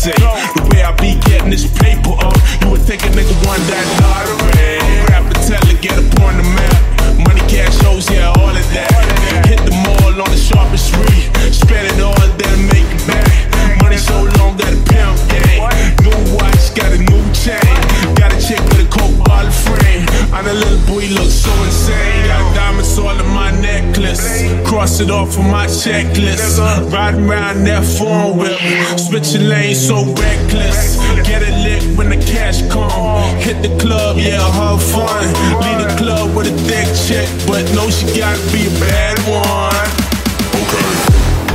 say. The way I be getting this paper up, you would think a nigga won that lottery. Rap and tell it, get up on the map. Money, cash, shows, yeah, all of that. Hit the mall on the sharpest street. Spend it all, then make it back. Money so long, got a pound game. New watch, got a new chain. Got a chick with a coke bottle frame. I'm a little boy, look so insane. Got diamonds all in my necklace. Cross it off on my checklist. Riding around that phone whip. Switching lanes so reckless. Get it lit when the cash come. Hit the club, yeah, have fun. Leave the club with a thick chick, but no, she gotta be a bad one. Okay.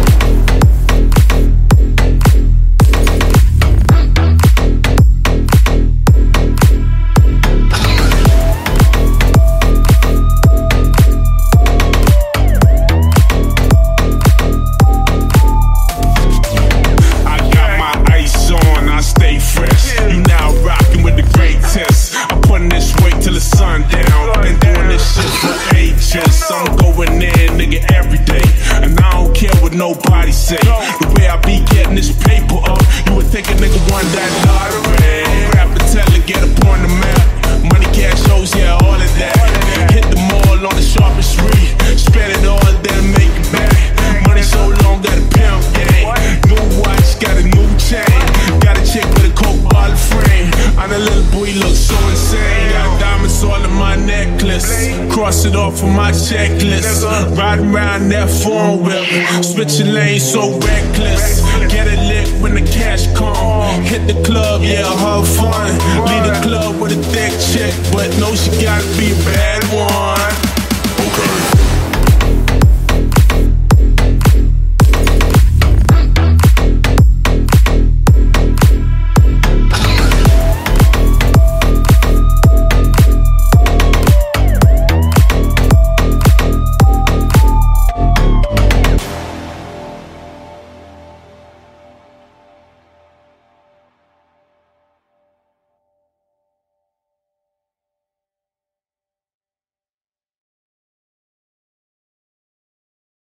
I'm going in, nigga, every day, and I don't care what nobody say. The way I be getting this paper up, you would think a nigga won that lottery. Rap and tell it, get up on the map. Money, cash, shows, yeah, all of that. Hit the mall on the sharpest street. Spend it all, then make it back. Money so long, got a pound game. New watch, got a new chain. Got a chick with a coke bottle frame. I'm a little boy, look so insane. Got diamonds all in my necklace. Cross it off on my checklist. Riding around that phone whip. Switching lanes so reckless. Get it lit when the cash come. Hit the club, yeah, have fun. Leave the club with a thick chick, but no, she gotta be a bad one.